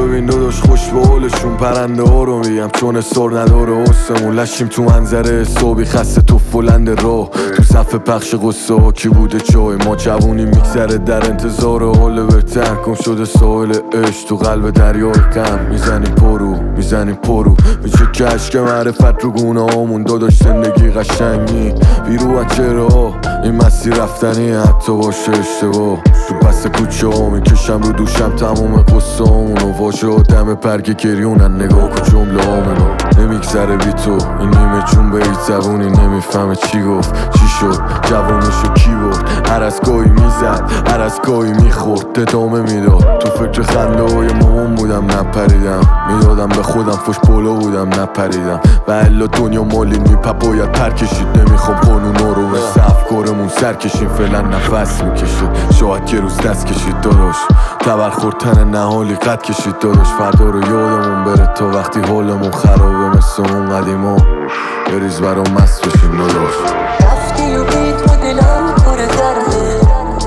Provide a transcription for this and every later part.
ببین داداش خوش به حالشون پرنده ها رو میگم چون سر نداره حسمون لشیم تو منظره صبحی خسته تو فلند راه تو صفحه پخش قصه ها کی بوده جای ما جوونی میگذره در انتظار حال بهتر کم شده ساحل عشق تو قلب دریای غم میزنیم پرو میشه کشک معرفت رو گونه هامون داداش زندگی قشنگی بیرو از چهره ها این مسیر رفتنی حتی باشه اشتباه تو پس کوچه ها میکشم رو دوشم تمام قصه هامونو واژه آدم پرک گریونن نگاه کن جمله هامونو نمیگذره بی تو این نیمه جون به هیچ زبونی نمیفهمه چی گفت چی شد جوانشو کی برد هر از گاهی میزد هر از گاهی میخورد ادامه میداد تو فکر خنده های مامان بودم نپریدم میدادم به خودم فش بالا بودم نپریدم و الا دنیا مالی نیپا باید پر کشید نمیخوام قانونا رو مثل افکارمون سر کشیم فعلا نفس میکشه شاید یه روز دست کشید داداش تبرخورتن نهالی قد کشید داداش فردا رو یادمون بره تا وقتی حالمون خرابه مثل اون قدیما بریز برام مست بشیم داداش رفتی و بیت و دلم پر درده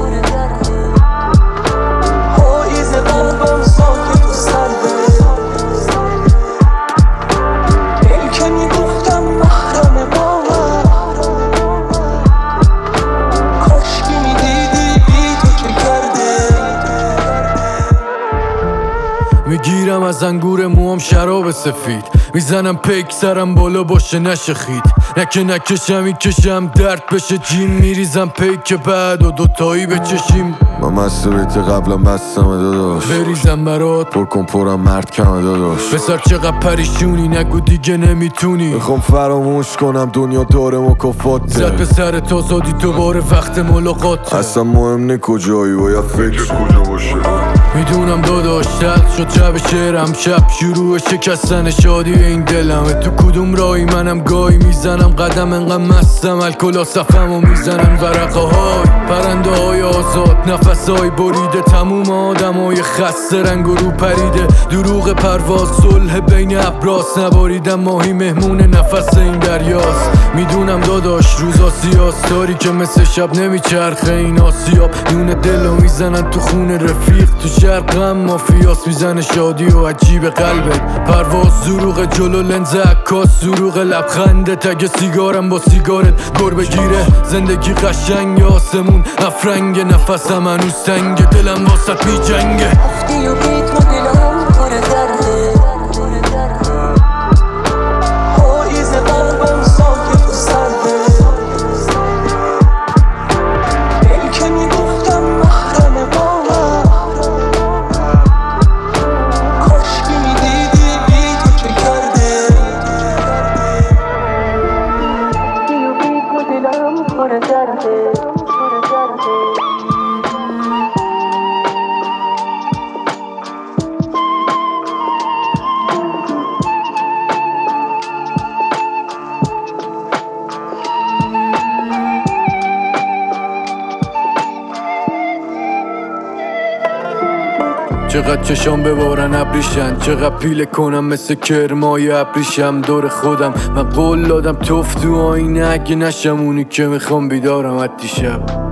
پاییز قلبم ساکت و سرده دل که میگفتم محرم ما کاشکی میدیدی بی تو چه کرده میگیرم از انگور موام شراب سفید میزنم پیک سرم بالا باشه نشه خید نکشم کشم درد بشه جین میریزم پیک بعد و دوتایی بچشیم من مست بیت قبلم بستم داداش بریزم برات پر کن پرم مرد کمه داداش بسر چقدر پریشونی نگو دیگه نمیتونی میخوام فراموش کنم دنیا داره مکافاته زد به سر تازادی دوباره وقت ملاقاته اصلا مهم نی کجایی باید فکر کجا باشه میدونم داداش تلخ شد شب شعرم شب شروع شکستن شادی این دلمه تو کدوم راهی منم گاهی میزنم قدم انقدر مستم الکلا صفم و میزنن ورقه های پرنده های آزاد نفس های بریده تموم آدم های خسته رنگ و رو پریده دروغ پرواز صلح بین ابراز نباریدم ماهی مهمون نفس این دریاست میدونم داداش روزا سیاست داری که مثل شب نمیچرخه این آسیاب نون دلو میزنن تو خون رفیق تو شرق غم مافیاس میزنه شادی و عجیب قلبت پرواز دروغ جلو لنز عکاس دروغ لبخنده تگ سیگارم با سیگارت گر بگیره زندگی قشنگ آسمون افرنگ نفسم هنوز تنگه دلم واسط میجنگه رفتی و بیت و دلم پر درده پاییز قلبم ساکت و سرده دل که میگفتم محرم ما کاشکی میدیدی بی تو چه کرده رفتی و بیت و دلم پر درده چقدر چشام ببارن ابریشن چقدر پیله کنم مثل کرمای ابریشم دور خودم من قول دادم توف تو آینه اگه نشم اونی که میخوام بیدارم از دیشب